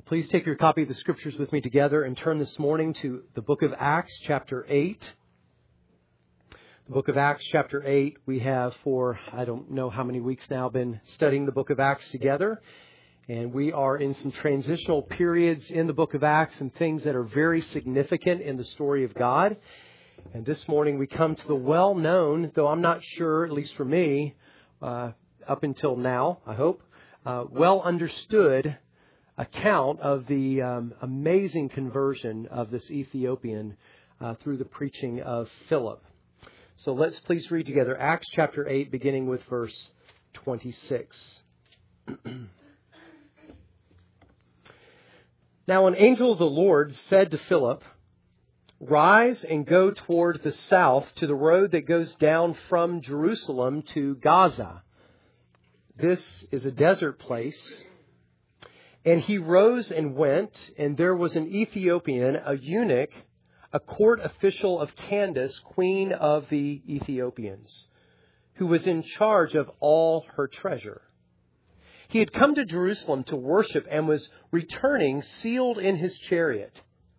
Please take your copy of the Scriptures with me together and turn this morning to the book of Acts, chapter 8. The book of Acts, chapter 8, we have for, I don't know how many weeks now, been studying the book of Acts together. And we are in some transitional periods in the book of Acts and things that are very significant in the story of God. And this morning we come to the well-known, though I'm not sure, at least for me, up until now, I hope, well-understood account of the amazing conversion of this Ethiopian through the preaching of Philip. So let's please read together Acts chapter 8, beginning with verse 26. Now an angel of the Lord said to Philip, "Rise and go toward the south to the road that goes down from Jerusalem to Gaza. This is a desert place." And he rose and went, and there was an Ethiopian, a eunuch, a court official of Candace, queen of the Ethiopians, who was in charge of all her treasure. He had come to Jerusalem to worship and was returning seated in his chariot.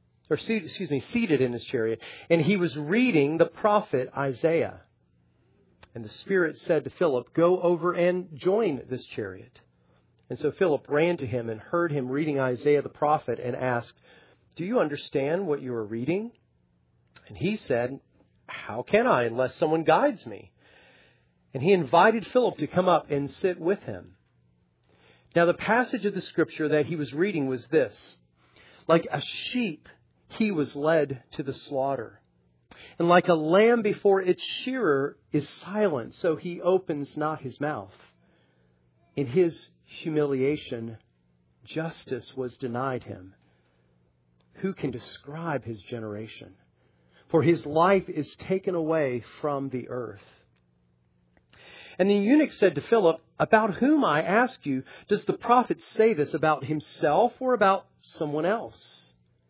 And he was reading the prophet Isaiah. And the Spirit said to Philip, "Go over and join this chariot." And so Philip ran to him and heard him reading Isaiah the prophet and asked, "Do you understand what you are reading?" And he said, "How can I unless someone guides me?" And he invited Philip to come up and sit with him. Now the passage of the scripture that he was reading was this: "Like a sheep, he was led to the slaughter. And like a lamb before its shearer is silent, so he opens not his mouth. In his humiliation, justice was denied him. Who can describe his generation? For his life is taken away from the earth." And the eunuch said to Philip, "About whom, I ask you, does the prophet say this, about himself or about someone else?"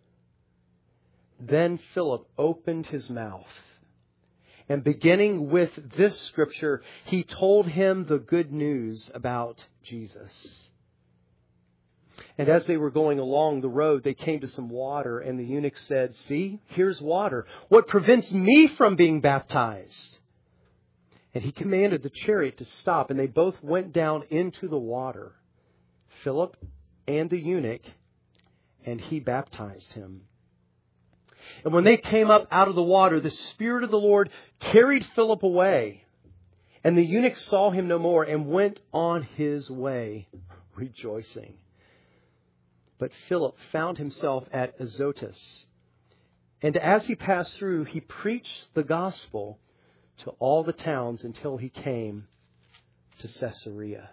Then Philip opened his mouth, and beginning with this scripture, he told him the good news about Jesus. And as they were going along the road, they came to some water, and the eunuch said, "See, here's water. What prevents me from being baptized?" And he commanded the chariot to stop, and they both went down into the water, Philip and the eunuch, and he baptized him. And when they came up out of the water, the Spirit of the Lord carried Philip away. And the eunuch saw him no more and went on his way, rejoicing. But Philip found himself at Azotus. And as he passed through, he preached the gospel to all the towns until he came to Caesarea.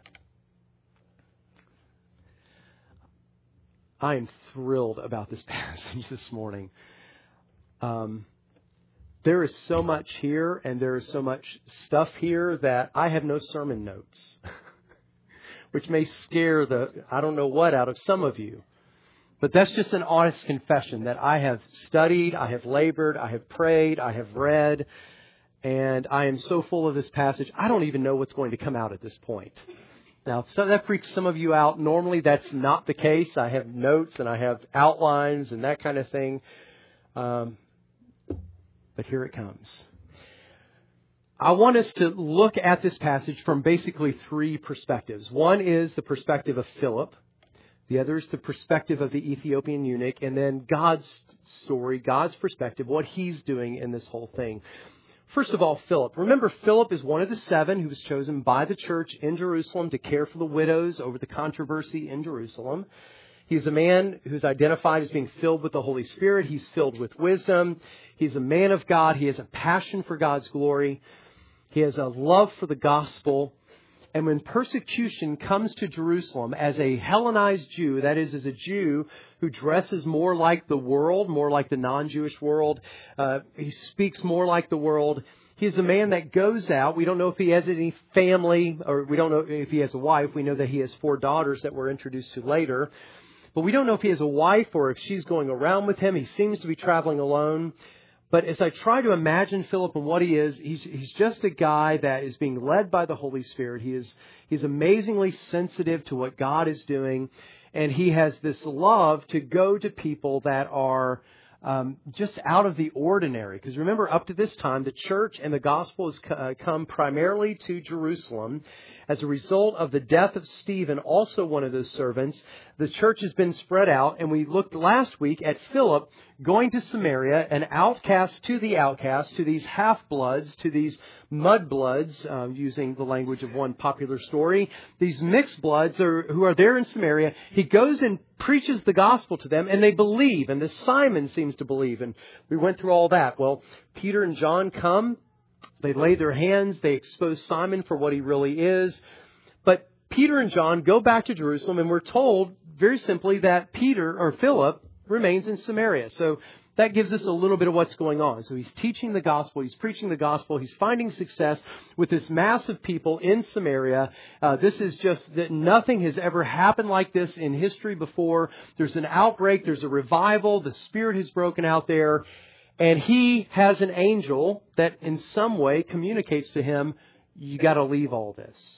I am thrilled about this passage this morning. There is so much here, and there is so much stuff here that I have no sermon notes, which may scare I don't know what out of some of you. But that's just an honest confession that I have studied, I have labored, I have prayed, I have read, and I am so full of this passage, I don't even know what's going to come out at this point. Now, so that freaks some of you out. Normally, that's not the case. I have notes and I have outlines and that kind of thing. But here it comes. I want us to look at this passage from basically three perspectives. One is the perspective of Philip. The other is the perspective of the Ethiopian eunuch. And then God's story, God's perspective, what he's doing in this whole thing. First of all, Philip. Remember, Philip is one of the 7 who was chosen by the church in Jerusalem to care for the widows over the controversy in Jerusalem. He's a man who's identified as being filled with the Holy Spirit. He's filled with wisdom. He's a man of God. He has a passion for God's glory. He has a love for the gospel. And when persecution comes to Jerusalem as a Hellenized Jew, that is, as a Jew who dresses more like the world, more like the non-Jewish world, he speaks more like the world. He's a man that goes out. We don't know if he has any family, or we don't know if he has a wife. We know that he has 4 daughters that we're introduced to later. But we don't know if he has a wife or if she's going around with him. He seems to be traveling alone. But as I try to imagine Philip and what he is, he's just a guy that is being led by the Holy Spirit. He's amazingly sensitive to what God is doing. And he has this love to go to people that are just out of the ordinary. Because remember, up to this time, the church and the gospel has come primarily to Jerusalem. As a result of the death of Stephen, also one of those servants, the church has been spread out. And we looked last week at Philip going to Samaria, an outcast to the outcast, to these half-bloods, to these mudbloods, using the language of one popular story. These mixed bloods who are there in Samaria. He goes and preaches the gospel to them, and they believe. And this Simon seems to believe. And we went through all that. Well, Peter and John come. They lay their hands. They expose Simon for what he really is. But Peter and John go back to Jerusalem, and we're told very simply that Philip remains in Samaria. So that gives us a little bit of what's going on. So he's teaching the gospel. He's preaching the gospel. He's finding success with this mass of people in Samaria. This is just that nothing has ever happened like this in history before. There's an outbreak. There's a revival. The Spirit has broken out there. And he has an angel that in some way communicates to him, you got to leave all this.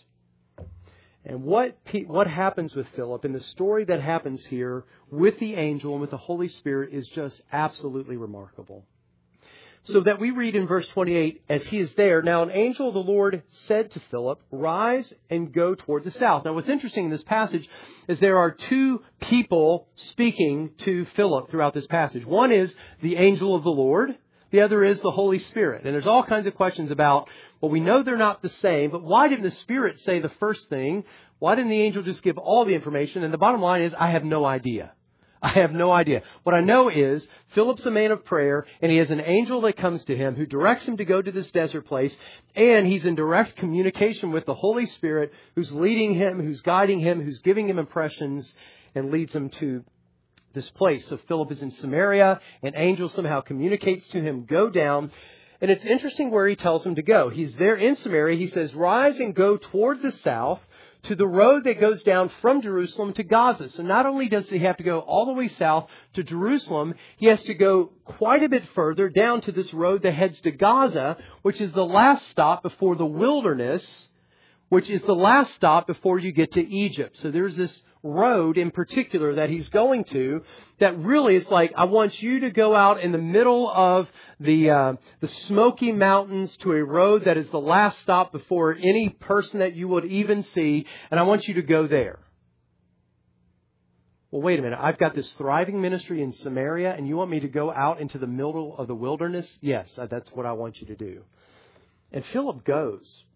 And what happens with Philip and the story that happens here with the angel and with the Holy Spirit is just absolutely remarkable. So that we read in verse 28, as he is there, now an angel of the Lord said to Philip, rise and go toward the south. Now what's interesting in this passage is there are two people speaking to Philip throughout this passage. One is the angel of the Lord. The other is the Holy Spirit. And there's all kinds of questions about, well, we know they're not the same, but why didn't the Spirit say the first thing? Why didn't the angel just give all the information? And the bottom line is, I have no idea. I have no idea. What I know is Philip's a man of prayer, and he has an angel that comes to him who directs him to go to this desert place, and he's in direct communication with the Holy Spirit who's leading him, who's guiding him, who's giving him impressions, and leads him to this place. So Philip is in Samaria. An angel somehow communicates to him, go down. And it's interesting where he tells him to go. He's there in Samaria. He says, rise and go toward the south, to the road that goes down from Jerusalem to Gaza. So not only does he have to go all the way south to Jerusalem, he has to go quite a bit further down to this road that heads to Gaza, which is the last stop before the wilderness, which is the last stop before you get to Egypt. So there's this road in particular that he's going to that really is like, I want you to go out in the middle of the Smoky Mountains to a road that is the last stop before any person that you would even see, and I want you to go there. Well, wait a minute. I've got this thriving ministry in Samaria, and you want me to go out into the middle of the wilderness? Yes, that's what I want you to do. And Philip goes.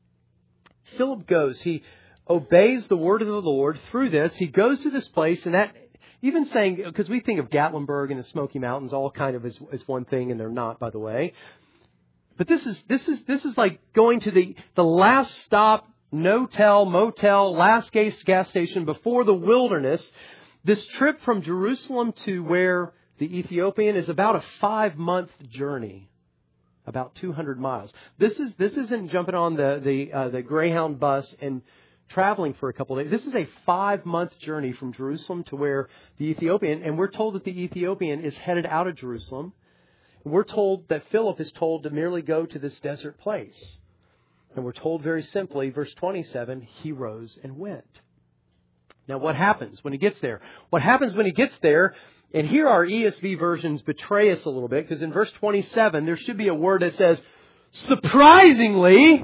He obeys the word of the Lord through this. He goes to this place, and that, even saying, because we think of Gatlinburg and the Smoky Mountains all kind of as one thing, and they're not, by the way. But this is like going to the last stop, no-tell, motel, last gas station before the wilderness. This trip from Jerusalem to where the Ethiopian is about a 5-month journey. About 200 miles. This isn't jumping on the Greyhound bus and traveling for a couple of days. This is a 5-month journey from Jerusalem to where the Ethiopian, and we're told that the Ethiopian is headed out of Jerusalem. And we're told that Philip is told to merely go to this desert place. And we're told very simply, verse 27, he rose and went. Now what happens when he gets there? What happens when he gets there? And here our ESV versions betray us a little bit, because in verse 27, there should be a word that says, surprisingly,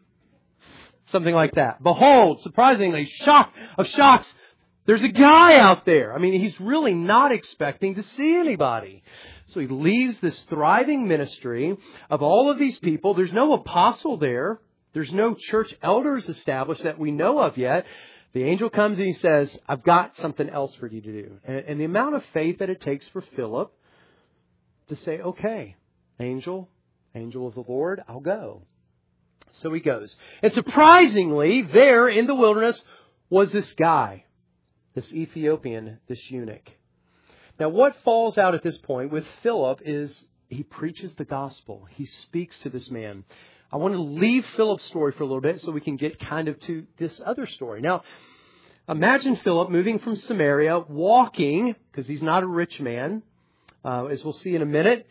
something like that. Behold, surprisingly, shock of shocks, there's a guy out there. I mean, he's really not expecting to see anybody. So he leaves this thriving ministry of all of these people. There's no apostle there. There's no church elders established that we know of yet. The angel comes and he says, I've got something else for you to do. And the amount of faith that it takes for Philip to say, okay, angel of the Lord, I'll go. So he goes. And surprisingly, there in the wilderness was this guy, this Ethiopian, this eunuch. Now what falls out at this point with Philip is he preaches the gospel. He speaks to this man. I want to leave Philip's story for a little bit so we can get kind of to this other story. Now, imagine Philip moving from Samaria, walking, because he's not a rich man. As we'll see in a minute,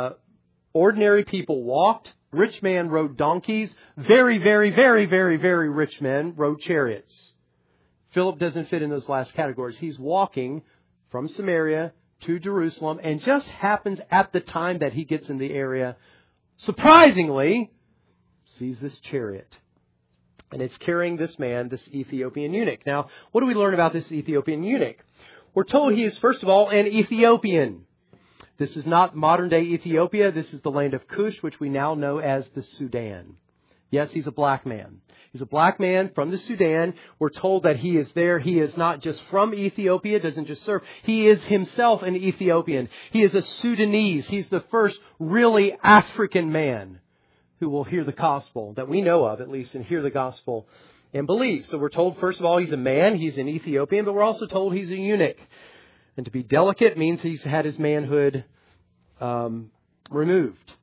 ordinary people walked. Rich man rode donkeys. Very, very, very, very, very rich men rode chariots. Philip doesn't fit in those last categories. He's walking from Samaria to Jerusalem and just happens at the time that he gets in the area, surprisingly, sees this chariot. And it's carrying this man, this Ethiopian eunuch. Now, what do we learn about this Ethiopian eunuch? We're told he is, first of all, an Ethiopian. This is not modern-day Ethiopia. This is the land of Cush, which we now know as the Sudan. Yes, he's a black man. He's a black man from the Sudan. We're told that he is there. He is not just from Ethiopia, doesn't just serve. He is himself an Ethiopian. He is a Sudanese. He's the first really African man who will hear the gospel, that we know of at least, and hear the gospel and believe. So we're told, first of all, he's a man. He's an Ethiopian, but we're also told he's a eunuch. And to be delicate means he's had his manhood removed.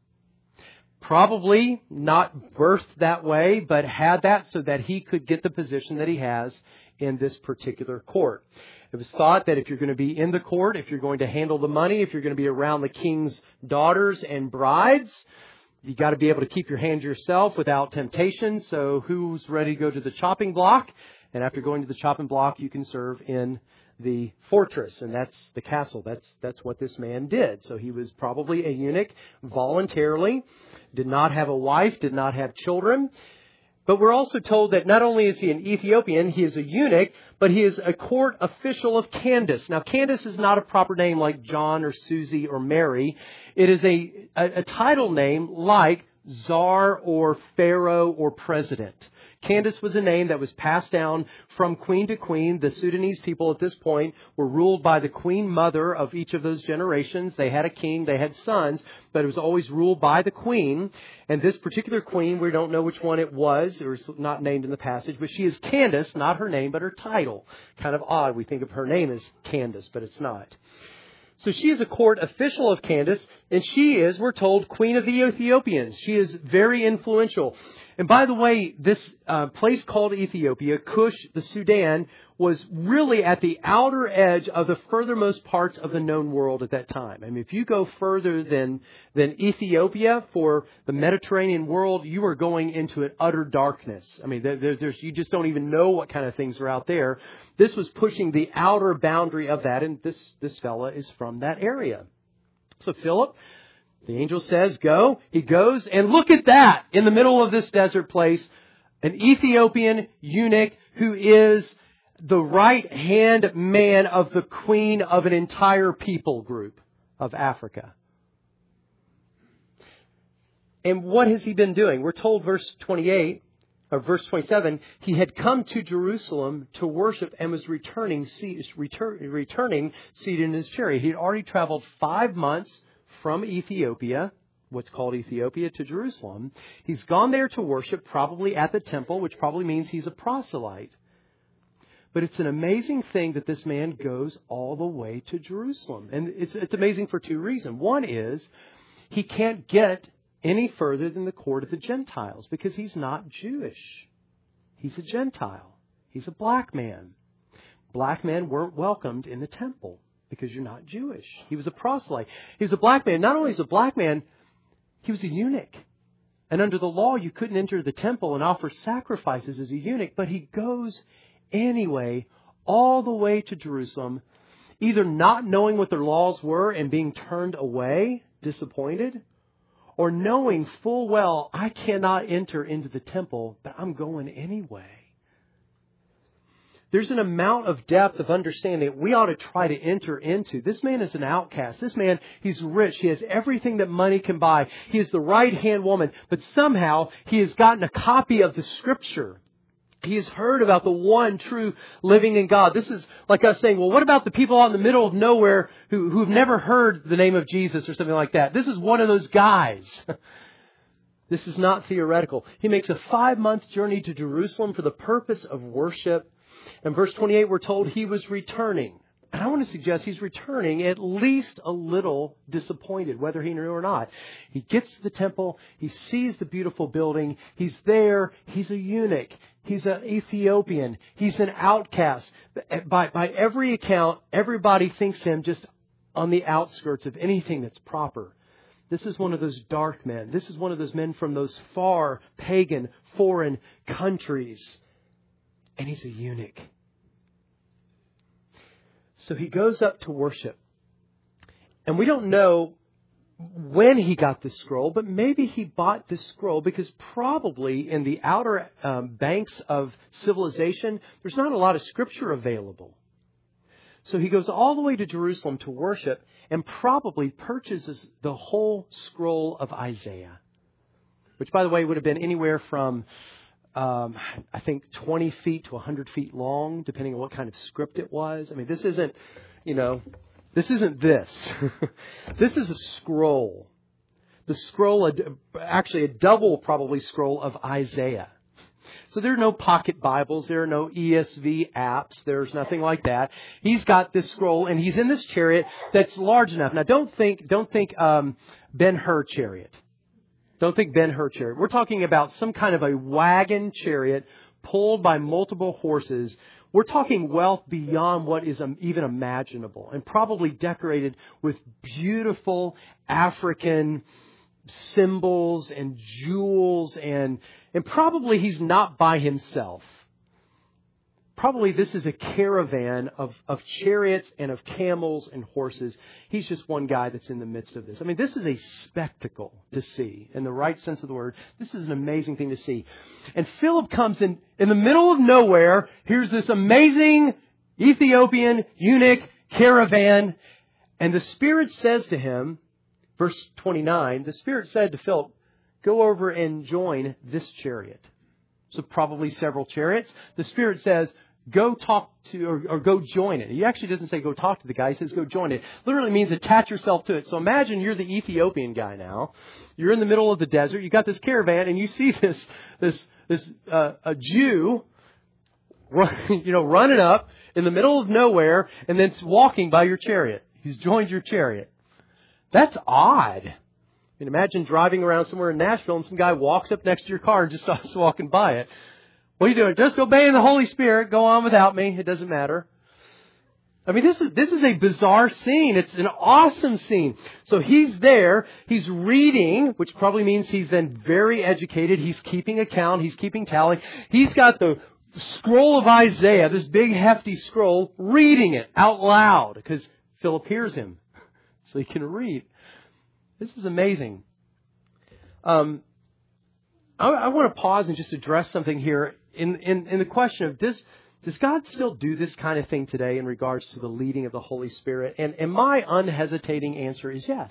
Probably not birthed that way, but had that so that he could get the position that he has in this particular court. It was thought that if you're going to be in the court, if you're going to handle the money, if you're going to be around the king's daughters and brides, you got to be able to keep your hand to yourself without temptation. So who's ready to go to the chopping block? And after going to the chopping block, you can serve in the fortress, and that's the castle. That's what this man did. So he was probably a eunuch voluntarily, did not have a wife, did not have children. But we're also told that not only is he an Ethiopian, he is a eunuch, but he is a court official of Candace. Now, Candace is not a proper name like John or Susie or Mary. It is a title name like Czar or Pharaoh or President. Candace was a name that was passed down from queen to queen. The Sudanese people at this point were ruled by the queen mother of each of those generations. They had a king, they had sons, but it was always ruled by the queen. And this particular queen, we don't know which one it was, or it's not named in the passage, but she is Candace, not her name, but her title. Kind of odd. We think of her name as Candace, but it's not. So she is a court official of Candace, and she is, we're told, queen of the Ethiopians. She is very influential. And by the way, this place called Ethiopia, Cush, the Sudan, was really at the outer edge of the furthermost parts of the known world at that time. I mean, if you go further than Ethiopia for the Mediterranean world, you are going into an utter darkness. I mean, you just don't even know what kind of things are out there. This was pushing the outer boundary of that, and this fella is from that area. So Philip, the angel says, go. He goes, and look at that in the middle of this desert place, an Ethiopian eunuch who is the right-hand man of the queen of an entire people group of Africa. And what has he been doing? We're told verse 28, or verse 27, he had come to Jerusalem to worship and was returning seated in his chariot. He had already traveled 5 months from Ethiopia, what's called Ethiopia, to Jerusalem. He's gone there to worship, probably at the temple, which probably means he's a proselyte. But it's an amazing thing that this man goes all the way to Jerusalem. And it's amazing for two reasons. One is he can't get any further than the court of the Gentiles because he's not Jewish. He's a Gentile. He's a black man. Black men weren't welcomed in the temple because you're not Jewish. He was a proselyte. He was a black man. Not only was he a black man, he was a eunuch. And under the law, you couldn't enter the temple and offer sacrifices as a eunuch. But he goes anyway, all the way to Jerusalem, either not knowing what their laws were and being turned away, disappointed, or knowing full well, I cannot enter into the temple, but I'm going anyway. There's an amount of depth of understanding that we ought to try to enter into. This man is an outcast. This man, he's rich. He has everything that money can buy. He is the right-hand woman. But somehow he has gotten a copy of the Scripture. He has heard about the one true living in God. This is like us saying, well, what about the people out in the middle of nowhere who've never heard the name of Jesus or something like that? This is one of those guys. This is not theoretical. He makes a 5-month journey to Jerusalem for the purpose of worship. In verse 28, we're told he was returning. And I want to suggest he's returning at least a little disappointed, whether he knew or not. He gets to the temple. He sees the beautiful building. He's there. He's a eunuch. He's an Ethiopian. He's an outcast. By every account, everybody thinks him just on the outskirts of anything that's proper. This is one of those dark men. This is one of those men from those far pagan, foreign countries. And he's a eunuch. So he goes up to worship. And we don't know when he got this scroll, but maybe he bought this scroll because probably in the outer banks of civilization, there's not a lot of scripture available. So he goes all the way to Jerusalem to worship and probably purchases the whole scroll of Isaiah, which, by the way, would have been anywhere from, I think, 20 feet to 100 feet long, depending on what kind of script it was. I mean, this isn't, this isn't this. This is a scroll. The scroll, actually a double probably scroll of Isaiah. So there are no pocket Bibles. There are no ESV apps. There's nothing like that. He's got this scroll and he's in this chariot that's large enough. Now don't think Ben-Hur chariot. Don't think Ben-Hur chariot. We're talking about some kind of a wagon chariot pulled by multiple horses. We're talking wealth beyond what is even imaginable, and probably decorated with beautiful African symbols and jewels, and probably he's not by himself. Probably this is a caravan of chariots and of camels and horses. He's just one guy that's in the midst of this. I mean, this is a spectacle to see in the right sense of the word. This is an amazing thing to see. And Philip comes in the middle of nowhere. Here's this amazing Ethiopian eunuch caravan. And the Spirit says to him, verse 29, the Spirit said to Philip, go over and join this chariot. So probably several chariots. The Spirit says, go talk to, or go join it. He actually doesn't say go talk to the guy. He says go join it. Literally means attach yourself to it. So imagine you're the Ethiopian guy now. You're in the middle of the desert. You got this caravan and you see a Jew, running up in the middle of nowhere and then walking by your chariot. He's joined your chariot. That's odd. I mean, imagine driving around somewhere in Nashville and some guy walks up next to your car and just starts walking by it. What are you doing? Just obeying the Holy Spirit. Go on without me. It doesn't matter. I mean, this is a bizarre scene. It's an awesome scene. So he's there. He's reading, which probably means he's then very educated. He's keeping account. He's keeping tally. He's got the scroll of Isaiah, this big hefty scroll, reading it out loud because Philip hears him. So he can read. This is amazing. I want to pause and just address something here in the question of does God still do this kind of thing today in regards to the leading of the Holy Spirit? And my unhesitating answer is yes.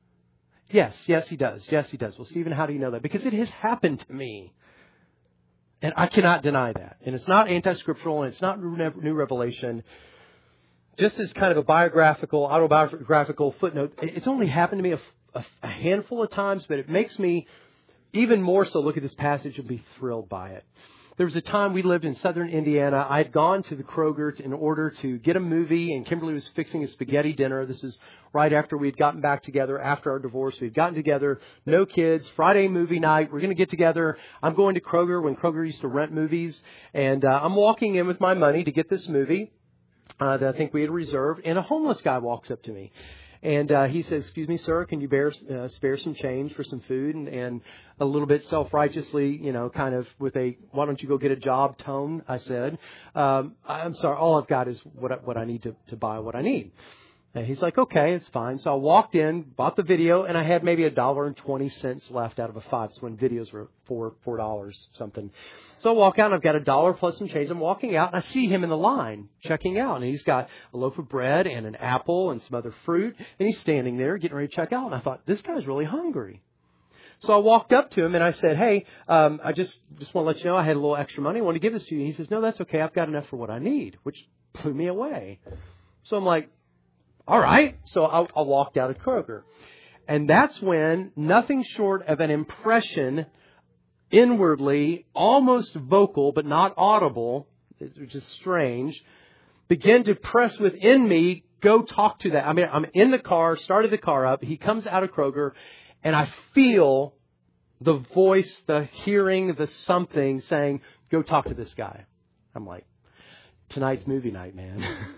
Yes, He does. Yes, He does. Well, Stephen, how do you know that? Because it has happened to me. And I cannot deny that. And it's not anti-scriptural and it's not new revelation. Just as kind of a autobiographical footnote, it's only happened to me a handful of times, but it makes me even more so look at this passage and be thrilled by it. There was a time we lived in southern Indiana. I had gone to the Kroger in order to get a movie, and Kimberly was fixing a spaghetti dinner. This is right after we had gotten back together after our divorce. We'd gotten together, no kids, Friday movie night. We're going to get together. I'm going to Kroger when Kroger used to rent movies, and I'm walking in with my money to get this movie that I think we had reserved, and a homeless guy walks up to me. And he says, excuse me, sir, can you spare some change for some food? And a little bit self-righteously, kind of with a, why don't you go get a job tone, I said, I'm sorry, all I've got is what I need to buy what I need. And he's like, okay, it's fine. So I walked in, bought the video, and I had maybe $1.20 left out of a $5. So when videos were $4 something. So I walk out, and I've got $1 plus some change. I'm walking out, and I see him in the line checking out. And he's got a loaf of bread and an apple and some other fruit. And he's standing there getting ready to check out. And I thought, this guy's really hungry. So I walked up to him, and I said, hey, I just want to let you know I had a little extra money. I want to give this to you. And he says, no, that's okay. I've got enough for what I need, which blew me away. So I'm like, all right. So I walked out of Kroger. And that's when nothing short of an impression inwardly, almost vocal, but not audible, which is strange, began to press within me, go talk to that. I mean, I'm in the car, started the car up. He comes out of Kroger, and I feel the voice, the hearing, the something saying, go talk to this guy. I'm like, tonight's movie night, man.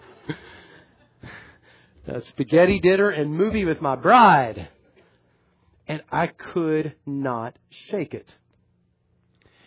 Spaghetti dinner and movie with my bride. And I could not shake it.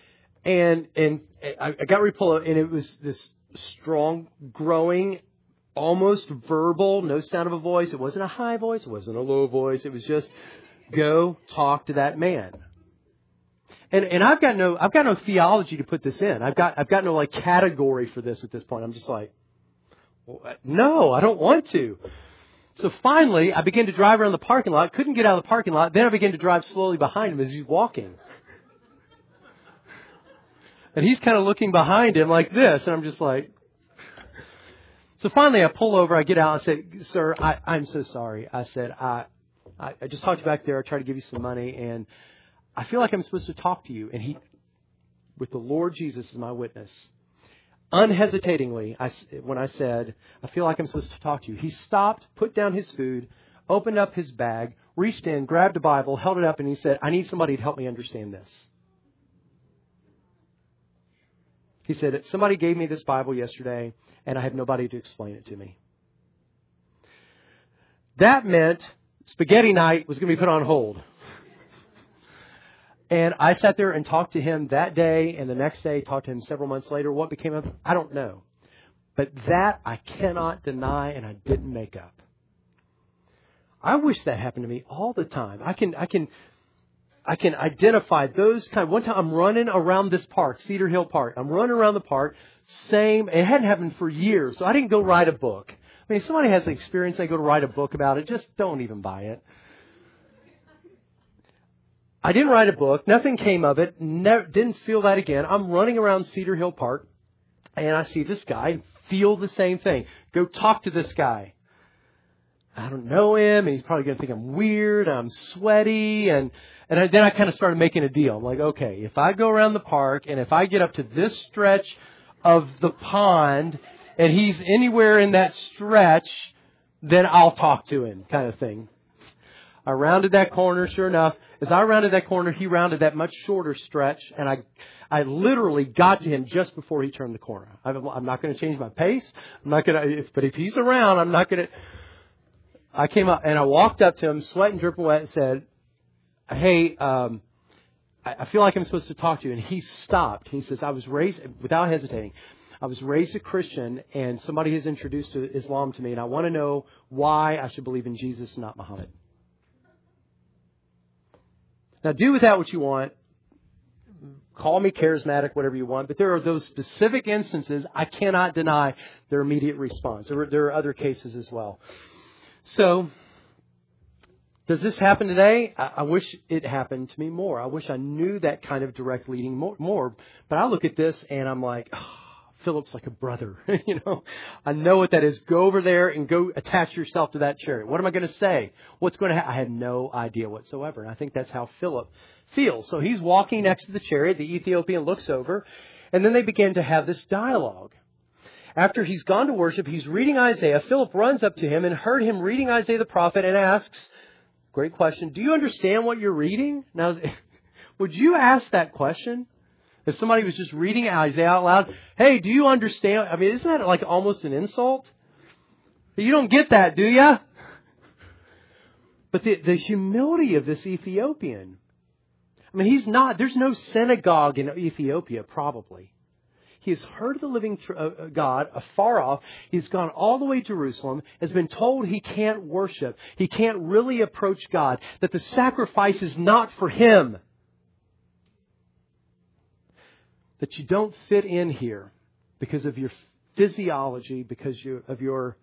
And I got ready to pull it, and it was this strong, growing almost verbal, no sound of a voice. It wasn't a high voice. It wasn't a low voice. It was just, go talk to that man. And I've got no theology to put this in. I've got no like category for this at this point. I'm just like, well, no, I don't want to. So finally, I began to drive around the parking lot. Couldn't get out of the parking lot. Then I began to drive slowly behind him as he's walking. And he's kind of looking behind him like this. And I'm just like... So finally, I pull over. I get out. I say, sir, I'm so sorry. I said, I just talked to you back there. I tried to give you some money. And I feel like I'm supposed to talk to you. And he, with the Lord Jesus as my witness, unhesitatingly, when I said, I feel like I'm supposed to talk to you, he stopped, put down his food, opened up his bag, reached in, grabbed a Bible, held it up, and he said, I need somebody to help me understand this. He said, somebody gave me this Bible yesterday, and I have nobody to explain it to me. That meant spaghetti night was going to be put on hold. And I sat there and talked to him that day and the next day, talked to him several months later. What became of it? I don't know. But that I cannot deny and I didn't make up. I wish that happened to me all the time. I can identify those kind. One time I'm running around this park, Cedar Hill Park. I'm running around the park. It hadn't happened for years. So I didn't go write a book. I mean, if somebody has the experience, they go to write a book about it. Just don't even buy it. I didn't write a book. Nothing came of it. Didn't feel that again. I'm running around Cedar Hill Park, and I see this guy. Feel the same thing. Go talk to this guy. I don't know him, and he's probably going to think I'm weird. I'm sweaty, and then I kind of started making a deal. I'm like, okay, if I go around the park, and if I get up to this stretch of the pond, and he's anywhere in that stretch, then I'll talk to him, kind of thing. I rounded that corner, sure enough. As I rounded that corner, he rounded that much shorter stretch, and I literally got to him just before he turned the corner. I'm not going to change my pace. But if he's around, I'm not going to. I came up and I walked up to him, sweating, dripping wet, and said, "Hey, I feel like I'm supposed to talk to you." And he stopped. He says, "I was raised without hesitating. I was raised a Christian, and somebody has introduced Islam to me, and I want to know why I should believe in Jesus and not Muhammad." Now, do with that what you want. Call me charismatic, whatever you want. But there are those specific instances I cannot deny their immediate response. There are other cases as well. So, does this happen today? I wish it happened to me more. I wish I knew that kind of direct leading more. But I look at this and I'm like, Philip's like a brother. I know what that is. Go over there and go attach yourself to that chariot. What am I going to say? What's going to happen? I had no idea whatsoever. And I think that's how Philip feels. So he's walking next to the chariot. The Ethiopian looks over. And then they begin to have this dialogue. After he's gone to worship, he's reading Isaiah. Philip runs up to him and heard him reading Isaiah the prophet and asks, great question, do you understand what you're reading? Now, would you ask that question? If somebody was just reading Isaiah out loud, hey, do you understand? I mean, isn't that like almost an insult? You don't get that, do you? But the humility of this Ethiopian. I mean, there's no synagogue in Ethiopia, probably. He has heard of the living God afar off. He's gone all the way to Jerusalem, has been told he can't worship. He can't really approach God, that the sacrifice is not for him. That you don't fit in here because of your physiology, because of your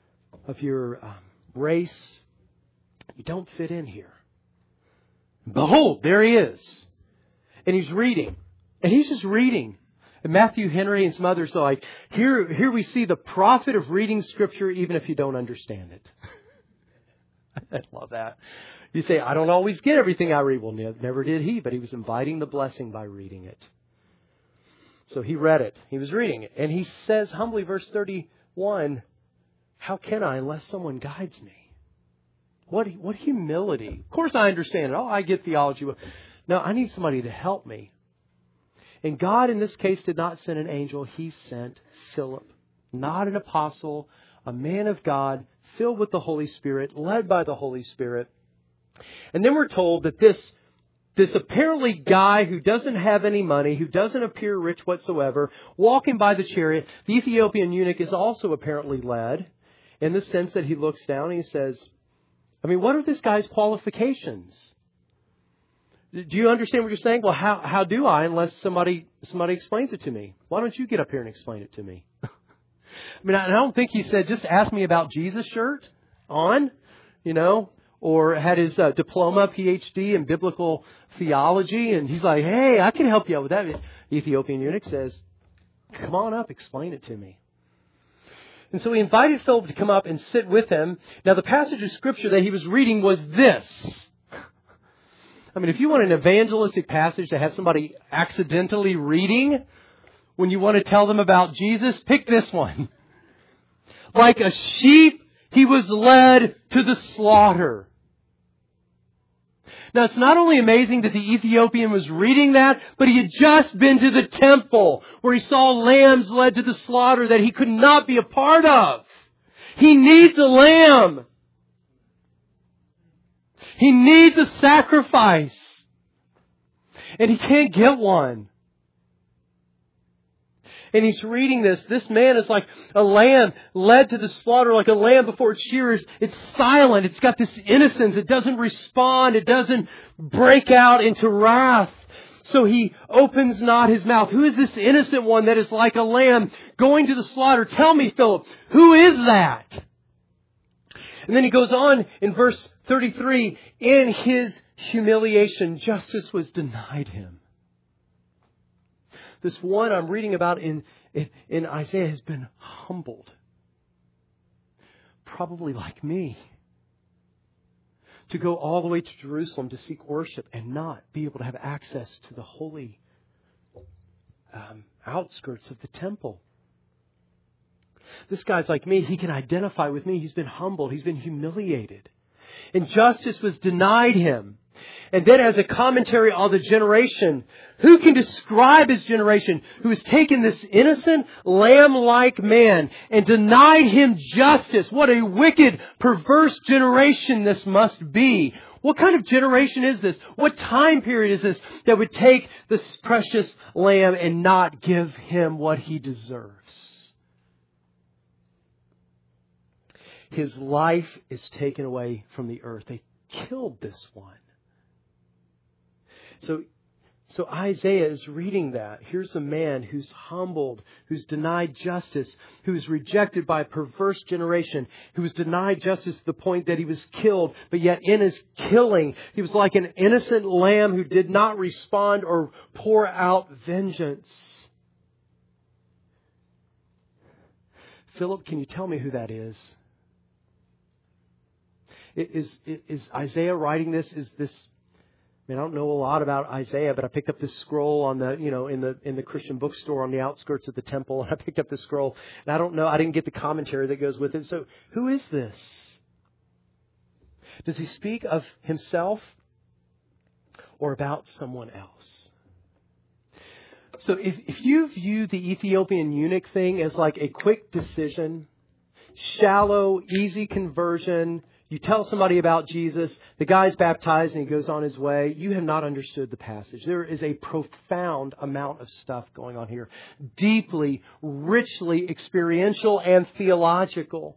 race. You don't fit in here. Behold, there he is. And he's reading. And he's just reading. And Matthew Henry and some others are like, here we see the profit of reading Scripture even if you don't understand it. I love that. You say, I don't always get everything I read. Well, never did he, but he was inviting the blessing by reading it. So he read it. He was reading it. And he says humbly, verse 31, how can I unless someone guides me? What humility. Of course I understand it. Oh, I get theology. No, I need somebody to help me. And God in this case did not send an angel. He sent Philip. Not an apostle, a man of God, filled with the Holy Spirit, led by the Holy Spirit. And then we're told that this apparently guy who doesn't have any money, who doesn't appear rich whatsoever, walking by the chariot, the Ethiopian eunuch is also apparently led. in the sense that he looks down and he says, I mean, what are this guy's qualifications? Do you understand what you're saying? Well, how do I unless somebody explains it to me? Why don't you get up here and explain it to me? I mean, I don't think he said, just ask me about Jesus shirt on, or had his diploma, PhD in biblical theology. And he's like, hey, I can help you out with that. The Ethiopian eunuch says, come on up, explain it to me. And so he invited Philip to come up and sit with him. Now, the passage of Scripture that he was reading was this. I mean, if you want an evangelistic passage to have somebody accidentally reading when you want to tell them about Jesus, pick this one. Like a sheep, he was led to the slaughter. Now, it's not only amazing that the Ethiopian was reading that, but he had just been to the temple where he saw lambs led to the slaughter that he could not be a part of. He needs a lamb. He needs a sacrifice. And he can't get one. And he's reading this. This man is like a lamb led to the slaughter, like a lamb before its shearers. It's silent. It's got this innocence. It doesn't respond. It doesn't break out into wrath. So he opens not his mouth. Who is this innocent one that is like a lamb going to the slaughter? Tell me, Philip, who is that? And then he goes on in verse 33, in his humiliation, justice was denied him. This one I'm reading about in Isaiah has been humbled. Probably like me. To go all the way to Jerusalem to seek worship and not be able to have access to the holy outskirts of the temple. This guy's like me. He can identify with me. He's been humbled. He's been humiliated. And justice was denied him. And then as a commentary on the generation, who can describe his generation who has taken this innocent lamb-like man and denied him justice? What a wicked, perverse generation this must be. What kind of generation is this? What time period is this that would take this precious lamb and not give him what he deserves? His life is taken away from the earth. They killed this one. So Isaiah is reading that. Here's a man who's humbled, who's denied justice, who's rejected by a perverse generation, who was denied justice to the point that he was killed. But yet in his killing, he was like an innocent lamb who did not respond or pour out vengeance. Philip, can you tell me who that is? Is Isaiah writing this? Is this? I mean, I don't know a lot about Isaiah, but I picked up this scroll on the, in the Christian bookstore on the outskirts of the temple, and I picked up this scroll, and I don't know, I didn't get the commentary that goes with it. So, who is this? Does he speak of himself or about someone else? So, if you view the Ethiopian eunuch thing as like a quick decision, shallow, easy conversion. You tell somebody about Jesus, the guy's baptized and he goes on his way. You have not understood the passage. There is a profound amount of stuff going on here. Deeply, richly experiential and theological.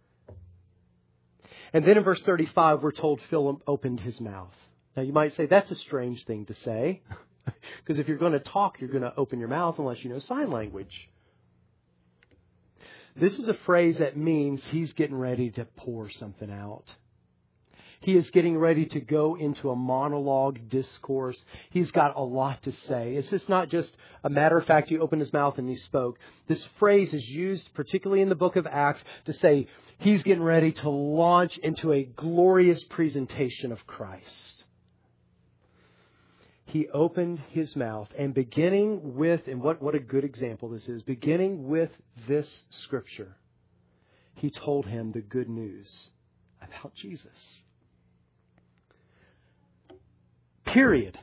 And then in verse 35, we're told Philip opened his mouth. Now you might say that's a strange thing to say. Because if you're going to talk, you're going to open your mouth unless you know sign language. This is a phrase that means he's getting ready to pour something out. He is getting ready to go into a monologue discourse. He's got a lot to say. It's just not just a matter of fact, he opened his mouth and he spoke. This phrase is used particularly in the book of Acts to say he's getting ready to launch into a glorious presentation of Christ. He opened his mouth and beginning with, and what a good example this is, beginning with this scripture, he told him the good news about Jesus. Period.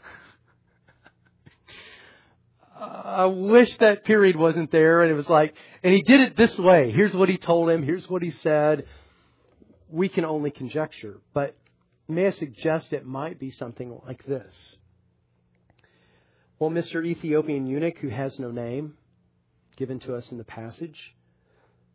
I wish that period wasn't there and it was like, and he did it this way. Here's what he told him. Here's what he said. We can only conjecture, but may I suggest it might be something like this. Well, Mr. Ethiopian eunuch, who has no name given to us in the passage,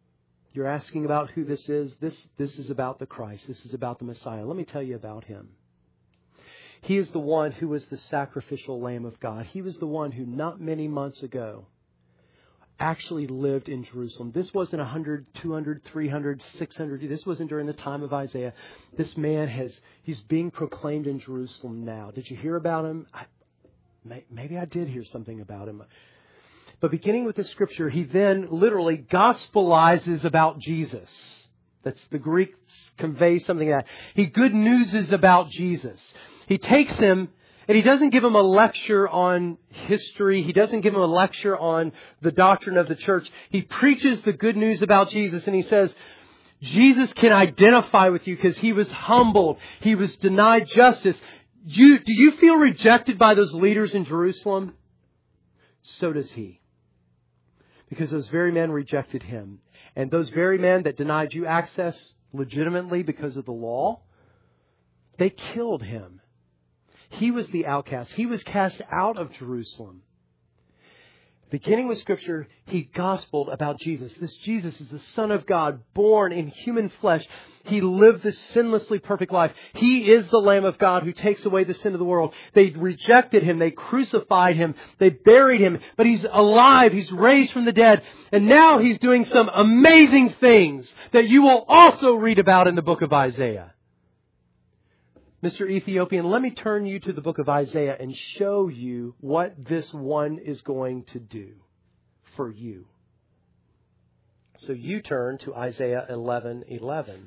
You're asking about who this is. This is about the Christ. This is about the Messiah. Let me tell you about Him. He is the one who was the sacrificial Lamb of God. He was the one who not many months ago actually lived in Jerusalem. This wasn't 100, 200, 300, 600. This wasn't during the time of Isaiah. This man he's being proclaimed in Jerusalem now. Did you hear about him? Maybe I did hear something about him. But beginning with the scripture, he then literally gospelizes about Jesus. That's the Greek conveys something like that. He good newses about Jesus. He takes him and he doesn't give him a lecture on history. He doesn't give him a lecture on the doctrine of the church. He preaches the good news about Jesus and he says, Jesus can identify with you because he was humbled. He was denied justice. Do you feel rejected by those leaders in Jerusalem? So does he. Because those very men rejected him. And those very men that denied you access legitimately because of the law, they killed him. He was the outcast. He was cast out of Jerusalem. Beginning with Scripture, he gospeled about Jesus. This Jesus is the Son of God, born in human flesh. He lived this sinlessly perfect life. He is the Lamb of God who takes away the sin of the world. They rejected him. They crucified him. They buried him. But he's alive. He's raised from the dead. And now he's doing some amazing things that you will also read about in the book of Isaiah. Mr. Ethiopian, let me turn you to the book of Isaiah and show you what this one is going to do for you. So you turn to Isaiah 11:11.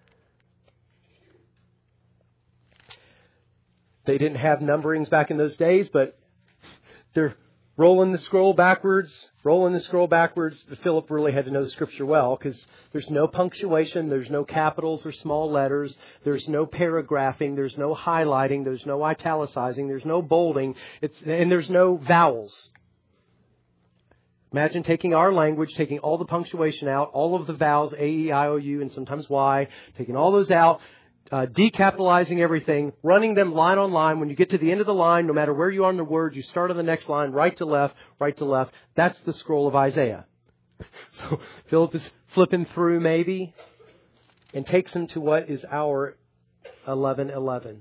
They didn't have numberings back in those days, but they're rolling the scroll backwards. Philip really had to know the Scripture well because there's no punctuation, there's no capitals or small letters, there's no paragraphing, there's no highlighting, there's no italicizing, there's no bolding, and there's no vowels. Imagine taking our language, taking all the punctuation out, all of the vowels, A, E, I, O, U, and sometimes Y, taking all those out, decapitalizing everything, running them line on line. When you get to the end of the line, no matter where you are in the word, you start on the next line, right to left, right to left. That's the scroll of Isaiah. So Philip is flipping through maybe and takes him to what is our 11:11.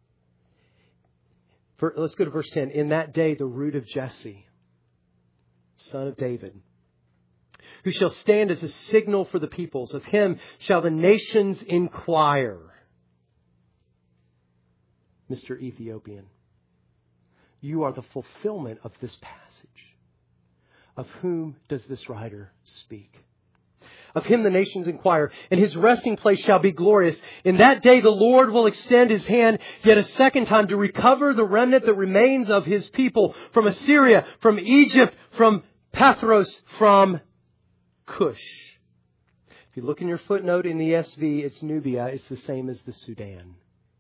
Let's go to verse 10. In that day, the root of Jesse, son of David, who shall stand as a signal for the peoples, of him shall the nations inquire. Mr. Ethiopian, you are the fulfillment of this passage. Of whom does this writer speak? Of him the nations inquire, and his resting place shall be glorious. In that day the Lord will extend his hand yet a second time to recover the remnant that remains of his people from Assyria, from Egypt, from Pathros, from Cush. If you look in your footnote in the ESV, it's Nubia. It's the same as the Sudan.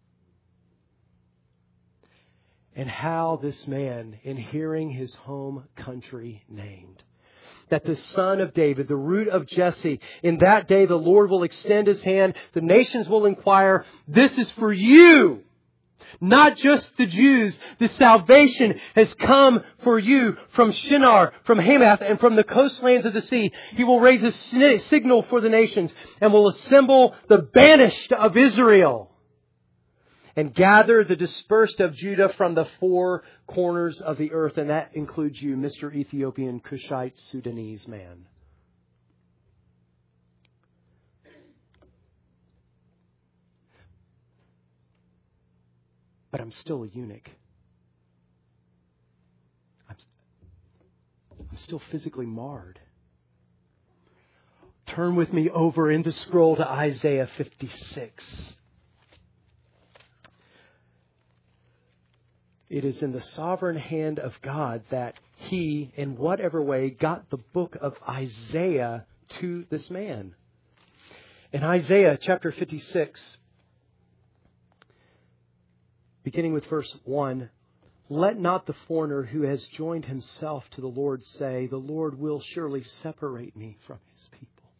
And how this man, in hearing his home country named, that the son of David, the root of Jesse, in that day the Lord will extend his hand. The nations will inquire, this is for you. Not just the Jews. The salvation has come for you from Shinar, from Hamath, and from the coastlands of the sea. He will raise a signal for the nations and will assemble the banished of Israel and gather the dispersed of Judah from the four corners of the earth. And that includes you, Mr. Ethiopian, Cushite, Sudanese man. But I'm still a eunuch. I'm still physically marred. Turn with me over in the scroll to Isaiah 56. It is in the sovereign hand of God that He, in whatever way, got the book of Isaiah to this man. In Isaiah chapter 56, beginning with verse 1, let not the foreigner who has joined himself to the Lord say, the Lord will surely separate me from His people.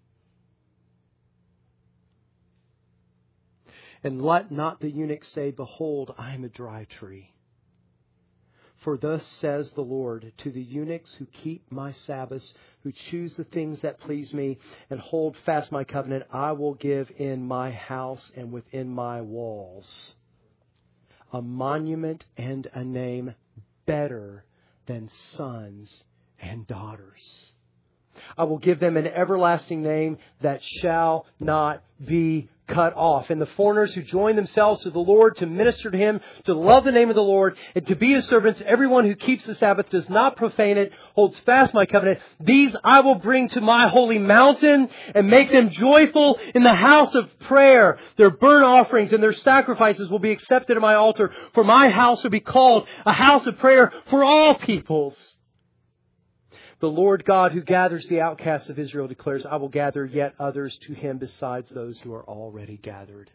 And let not the eunuch say, behold, I am a dry tree. For thus says the Lord, to the eunuchs who keep my Sabbaths, who choose the things that please me, and hold fast my covenant, I will give in my house and within my walls a monument and a name better than sons and daughters. I will give them an everlasting name that shall not be cut off. And the foreigners who join themselves to the Lord to minister to Him, to love the name of the Lord, and to be His servants, everyone who keeps the Sabbath, does not profane it, holds fast my covenant, these I will bring to my holy mountain and make them joyful in the house of prayer. Their burnt offerings and their sacrifices will be accepted at my altar, for my house will be called a house of prayer for all peoples. The Lord God who gathers the outcasts of Israel declares, I will gather yet others to Him besides those who are already gathered.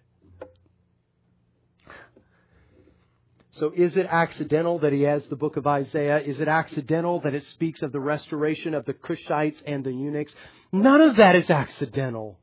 So is it accidental that he has the book of Isaiah? Is it accidental that it speaks of the restoration of the Cushites and the eunuchs? None of that is accidental.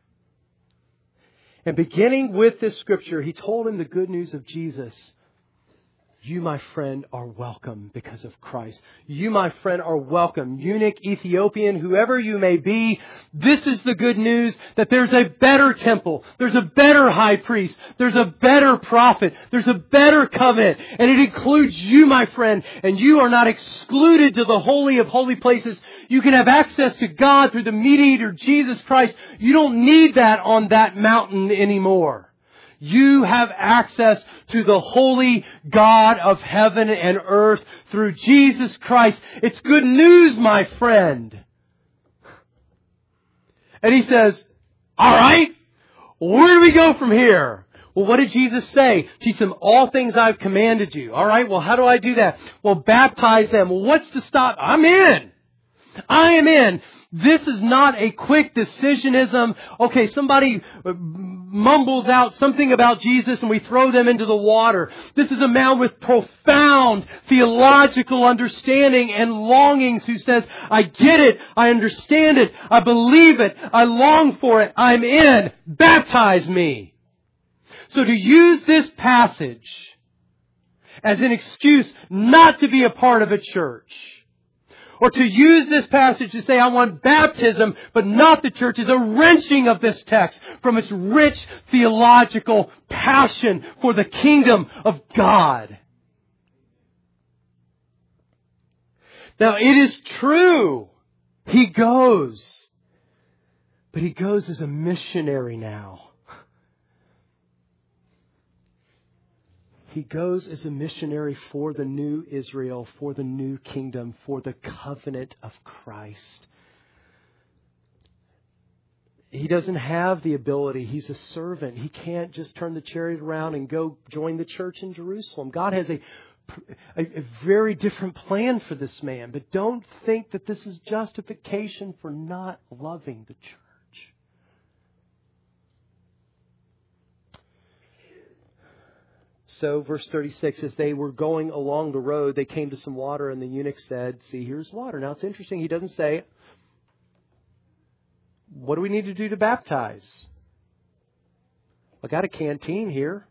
And beginning with this scripture, he told him the good news of Jesus. You, my friend, are welcome because of Christ. You, my friend, are welcome. Eunuch, Ethiopian, whoever you may be, this is the good news that there's a better temple. There's a better high priest. There's a better prophet. There's a better covenant. And it includes you, my friend. And you are not excluded to the holy of holy places. You can have access to God through the mediator, Jesus Christ. You don't need that on that mountain anymore. You have access to the holy God of heaven and earth through Jesus Christ. It's good news, my friend. And he says, all right, where do we go from here? Well, what did Jesus say? Teach them all things I've commanded you. All right, well, how do I do that? Well, baptize them. Well, what's to stop? I'm in. I am in. This is not a quick decisionism. Okay, somebody mumbles out something about Jesus and we throw them into the water. This is a man with profound theological understanding and longings who says, I get it, I understand it, I believe it, I long for it, I'm in. Baptize me. So to use this passage as an excuse not to be a part of a church, or to use this passage to say, I want baptism, but not the church, is a wrenching of this text from its rich theological passion for the kingdom of God. Now, it is true. He goes. But he goes as a missionary now. He goes as a missionary for the new Israel, for the new kingdom, for the covenant of Christ. He doesn't have the ability. He's a servant. He can't just turn the chariot around and go join the church in Jerusalem. God has a very different plan for this man. But don't think that this is justification for not loving the church. So, verse 36, as they were going along the road, they came to some water, and the eunuch said, see, here's water. Now, it's interesting. He doesn't say, what do we need to do to baptize? I got a canteen here.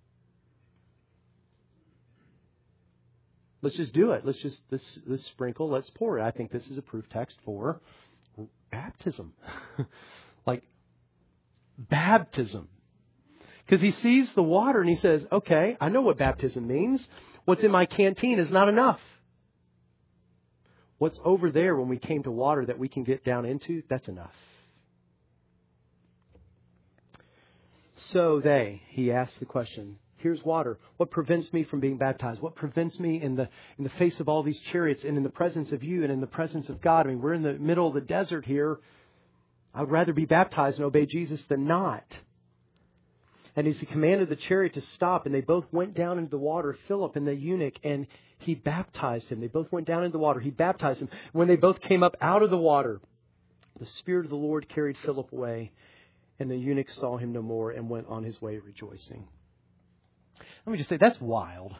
Let's just do it. Let's sprinkle. Let's pour it. I think this is a proof text for baptism. Like, baptism. Because he sees the water and he says, okay, I know what baptism means. What's in my canteen is not enough. What's over there when we came to water that we can get down into, that's enough. So he asked the question, here's water. What prevents me from being baptized? What prevents me in the face of all these chariots and in the presence of you and in the presence of God? I mean, we're in the middle of the desert here. I would rather be baptized and obey Jesus than not. And he commanded the chariot to stop, and they both went down into the water, Philip and the eunuch, and he baptized him. They both went down into the water. He baptized him. When they both came up out of the water, the Spirit of the Lord carried Philip away, and the eunuch saw him no more and went on his way rejoicing. Let me just say, that's wild.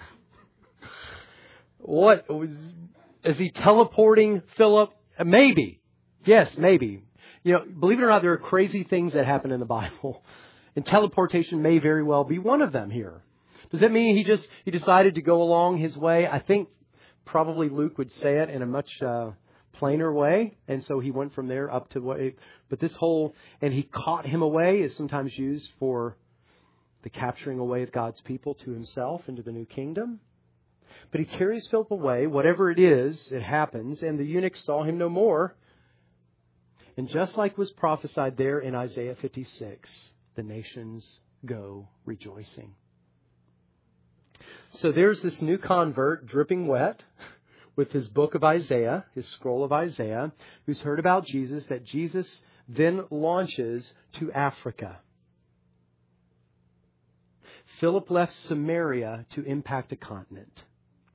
What? Is he teleporting Philip? Maybe. Yes, maybe. You know, believe it or not, there are crazy things that happen in the Bible. And teleportation may very well be one of them here. Does that mean he decided to go along his way? I think probably Luke would say it in a much plainer way. And so he went from there up to what, but this whole, and he caught him away is sometimes used for the capturing away of God's people to himself into the new kingdom. But he carries Philip away, whatever it is, it happens, and the eunuch saw him no more. And just like was prophesied there in Isaiah 56, the nations go rejoicing. So there's this new convert dripping wet with his book of Isaiah, his scroll of Isaiah, who's heard about Jesus, that Jesus then launches to Africa. Philip left Samaria to impact a continent.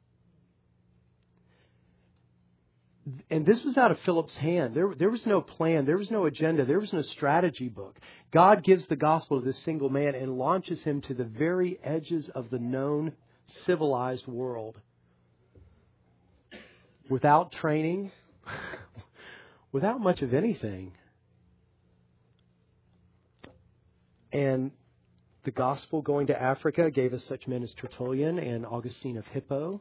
And this was out of Philip's hand. There was no plan. There was no agenda. There was no strategy book. God gives the gospel to this single man and launches him to the very edges of the known civilized world. Without training, without much of anything. And the gospel going to Africa gave us such men as Tertullian and Augustine of Hippo.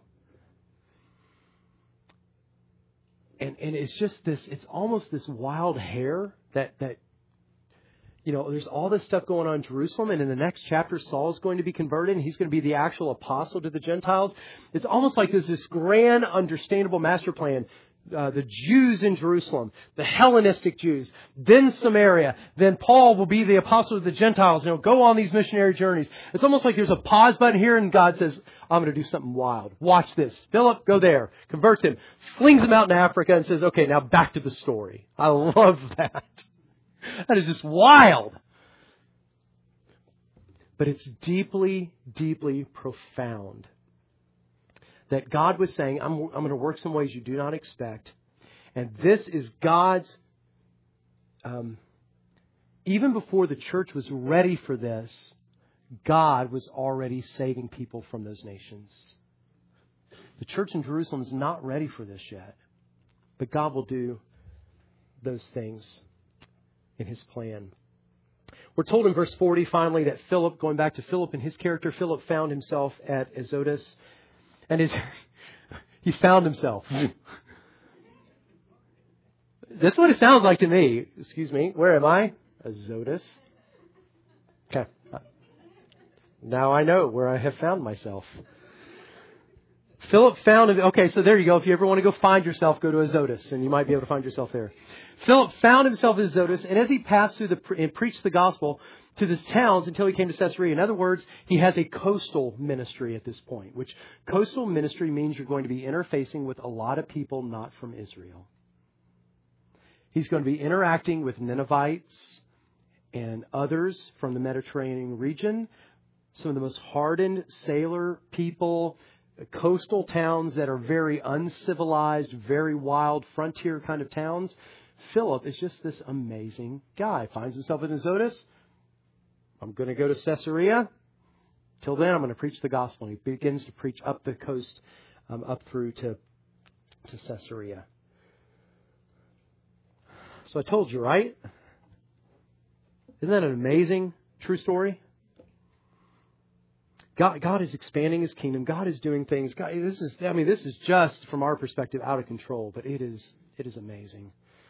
And it's just this, it's almost this wild hair that there's all this stuff going on in Jerusalem, and in the next chapter, Saul's going to be converted, and he's going to be the actual apostle to the Gentiles. It's almost like there's this grand, understandable master plan. The Jews in Jerusalem, the Hellenistic Jews, then Samaria, then Paul will be the apostle to the Gentiles, and he'll go on these missionary journeys. It's almost like there's a pause button here, and God says, I'm going to do something wild. Watch this. Philip, go there. Converts him. Flings him out in Africa and says, okay, now back to the story. I love that. That is just wild. But it's deeply, deeply profound. That God was saying, I'm going to work some ways you do not expect. And this is God's, even before the church was ready for this, God was already saving people from those nations. The church in Jerusalem is not ready for this yet. But God will do those things in His plan. We're told in verse 40, finally, that Philip, going back to Philip and his character, Philip found himself at Azotus. And he found himself. That's what it sounds like to me. Excuse me. Where am I? Azotus. Okay. Now I know where I have found myself. Philip found him. Okay, so there you go. If you ever want to go find yourself, go to Azotus, and you might be able to find yourself there. Philip found himself at Azotus, and as he passed through and preached the gospel to these towns until he came to Caesarea. In other words, he has a coastal ministry at this point, which coastal ministry means you're going to be interfacing with a lot of people not from Israel. He's going to be interacting with Ninevites and others from the Mediterranean region, some of the most hardened sailor people, coastal towns that are very uncivilized, very wild, frontier kind of towns. Philip is just this amazing guy. Finds himself in Azotus. I'm going to go to Caesarea. Till then, I'm going to preach the gospel. And he begins to preach up the coast, up through to Caesarea. So I told you, right? Isn't that an amazing true story? God is expanding His kingdom. God is doing things. This is just, from our perspective, out of control. But it is amazing.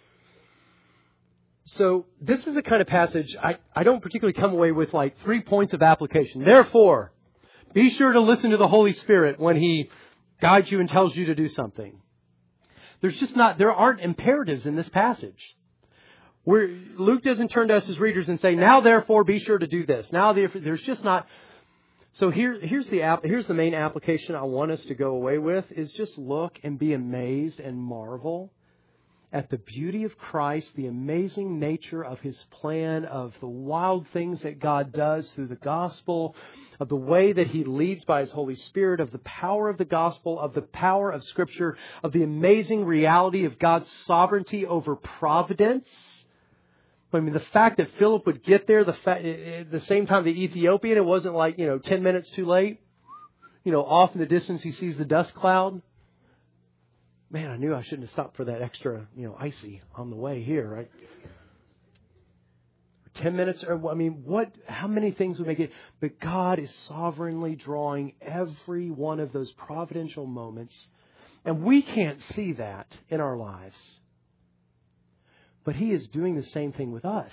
So this is the kind of passage I don't particularly come away with like 3 points of application. Therefore, be sure to listen to the Holy Spirit when He guides you and tells you to do something. There aren't imperatives in this passage. Luke doesn't turn to us as readers and say, now therefore be sure to do this. Now there's just not. So here's the main application I want us to go away with is just look and be amazed and marvel at the beauty of Christ, the amazing nature of His plan, of the wild things that God does through the gospel, of the way that He leads by His Holy Spirit, of the power of the gospel, of the power of Scripture, of the amazing reality of God's sovereignty over providence. I mean, the fact that Philip would get there at the same time the Ethiopian, it wasn't like, 10 minutes too late. Off in the distance he sees the dust cloud. Man, I knew I shouldn't have stopped for that extra, icy on the way here, right? 10 minutes, or how many things would make it? But God is sovereignly drawing every one of those providential moments. And we can't see that in our lives. But He is doing the same thing with us.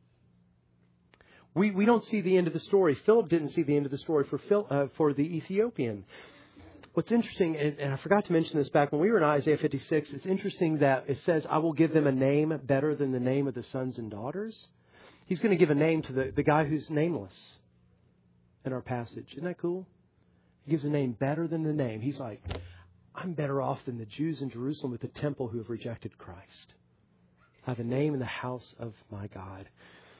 We don't see the end of the story. Philip didn't see the end of the story for the Ethiopian. What's interesting, and I forgot to mention this back when we were in Isaiah 56, it's interesting that it says, I will give them a name better than the name of the sons and daughters. He's going to give a name to the guy who's nameless in our passage. Isn't that cool? He gives a name better than the name. He's like, I'm better off than the Jews in Jerusalem with the temple who have rejected Christ. I have a name in the house of my God.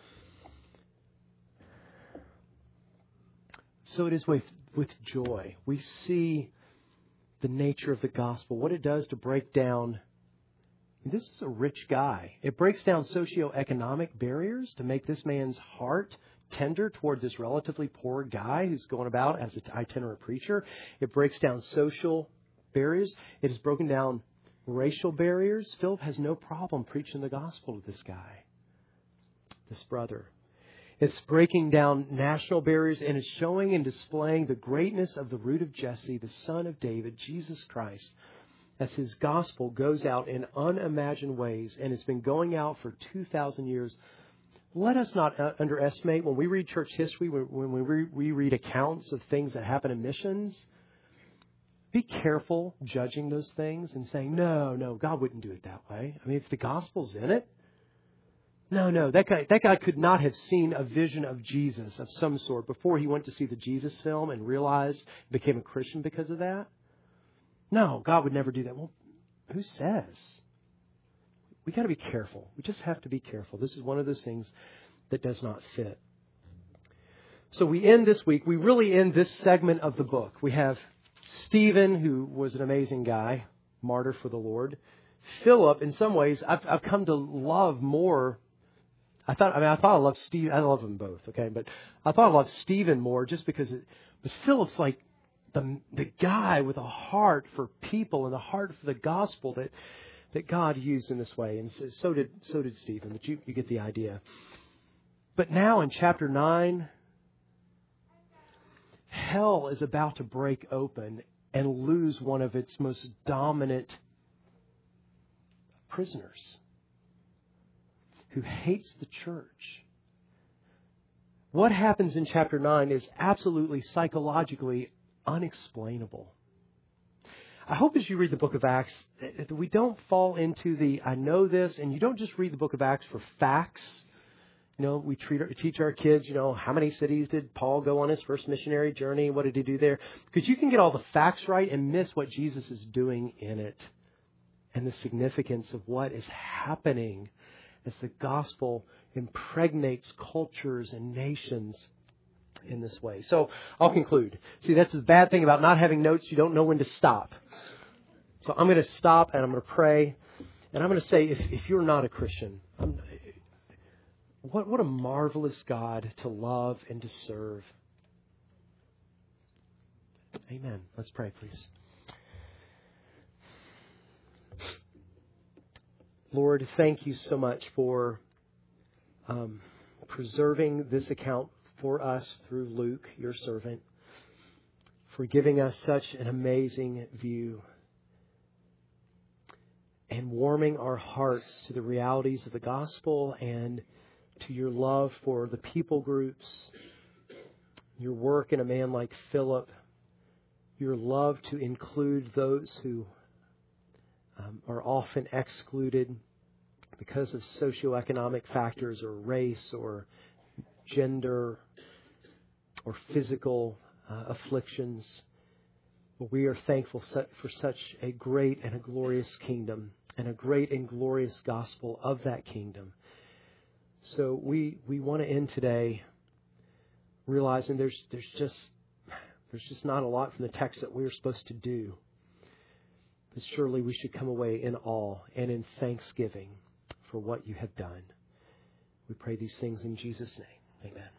So it is with joy. We see the nature of the gospel, what it does to break down. This is a rich guy. It breaks down socioeconomic barriers to make this man's heart tender toward this relatively poor guy who's going about as an itinerant preacher. It breaks down social barriers. It has broken down racial barriers. Philip has no problem preaching the gospel to this guy, this brother. It's breaking down national barriers, and it's showing and displaying the greatness of the root of Jesse, the son of David, Jesus Christ, as His gospel goes out in unimagined ways, and it's been going out for 2,000 years. Let us not underestimate when we read church history, when we read accounts of things that happen in missions. Be careful judging those things and saying, no, God wouldn't do it that way. I mean, if the gospel's in it, no, that guy could not have seen a vision of Jesus of some sort before he went to see the Jesus film and realized, became a Christian because of that. No, God would never do that. Well, who says? We got to be careful. We just have to be careful. This is one of those things that does not fit. So we end this week. We really end this segment of the book. We have Stephen, who was an amazing guy, martyr for the Lord. Philip, in some ways, I've come to love more. I thought I loved Steve. I love them both, okay? But I thought I loved Stephen more just because but Philip's like the guy with a heart for people and a heart for the gospel that God used in this way. And so did Stephen, but you get the idea. But now in chapter 9, hell is about to break open and lose one of its most dominant prisoners, who hates the church. What happens in chapter 9 is absolutely psychologically unexplainable. I hope as you read the book of Acts that we don't fall into I know this, and you don't just read the book of Acts for facts. We teach our kids, how many cities did Paul go on his first missionary journey? What did he do there? Because you can get all the facts right and miss what Jesus is doing in it and the significance of what is happening as the gospel impregnates cultures and nations in this way. So I'll conclude. See, that's the bad thing about not having notes. You don't know when to stop. So I'm going to stop and I'm going to pray. And I'm going to say, if you're not a Christian, what a marvelous God to love and to serve. Amen. Let's pray, please. Lord, thank you so much for preserving this account for us through Luke, your servant, for giving us such an amazing view and warming our hearts to the realities of the gospel and to your love for the people groups, your work in a man like Philip, your love to include those who are often excluded because of socioeconomic factors or race or gender or physical afflictions. But we are thankful for such a great and a glorious kingdom and a great and glorious gospel of that kingdom. So we want to end today realizing there's just not a lot from the text that we're supposed to do. But surely we should come away in awe and in thanksgiving for what you have done. We pray these things in Jesus' name. Amen.